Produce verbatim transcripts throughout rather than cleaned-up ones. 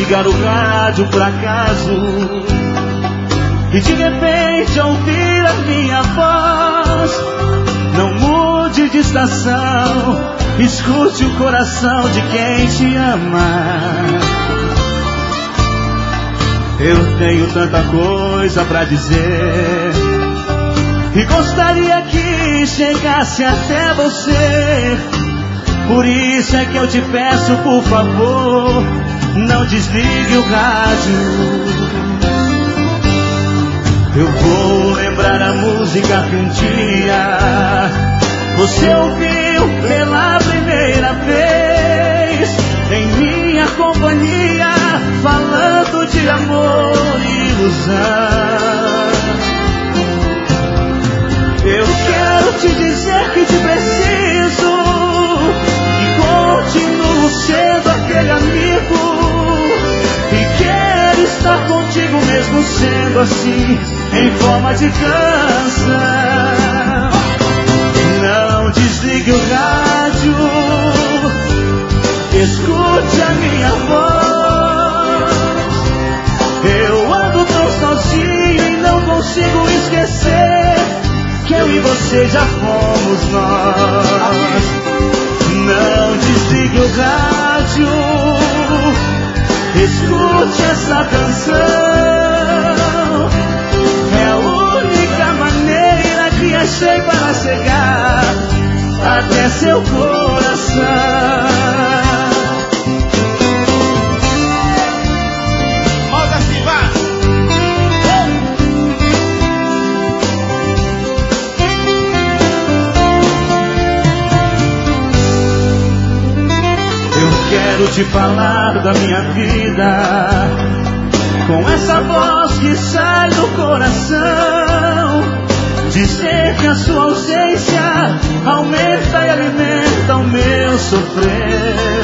ligar o rádio por acaso e de repente ouvir a minha voz. Não mude de estação, escute o coração de quem te ama. Eu tenho tanta coisa pra dizer e gostaria que chegasse até você. Por isso é que eu te peço, por favor, não desligue o rádio. Eu vou lembrar a música que um dia você ouviu pela primeira vez em minha companhia, falando de amor e ilusão. Eu quero te dizer que te preciso e continuo sendo aquele amigo e quero estar contigo mesmo sendo assim, em forma de canção. Não desligue o rádio, escute a minha voz. Eu ando tão sozinho e não consigo esquecer que eu e você já fomos nós. Não desligue o rádio, escute essa canção. É a única maneira que achei para chegar até seu coração. Quero te falar da minha vida com essa voz que sai do coração. Dizer que a sua ausência aumenta e alimenta o meu sofrer.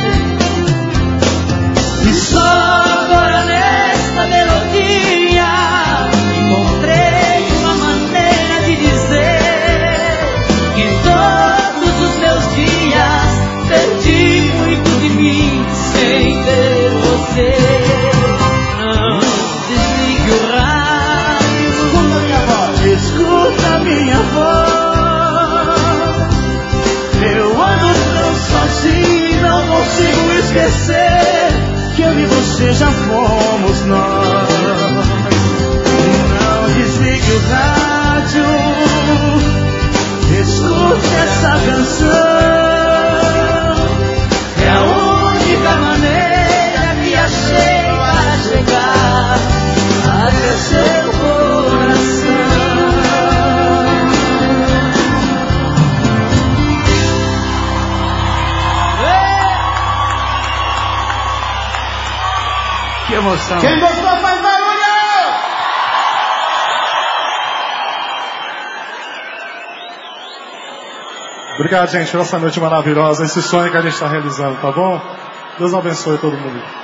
E só agora nesta melodia encontrei uma maneira de dizer que em todos os meus dias perdi muito de mim sem ter você. Não desligue o rádio, escuta minha voz, escuta minha voz. Eu ando tão sozinho, não consigo esquecer que eu e você já fomos nós. Não desligue o rádio, escute essa canção. É a única maneira que achei para chegar até seu coração. Que emoção! Quem gostou faz barulho! Obrigado, gente, por essa noite maravilhosa, esse sonho que a gente está realizando, tá bom? Deus abençoe todo mundo.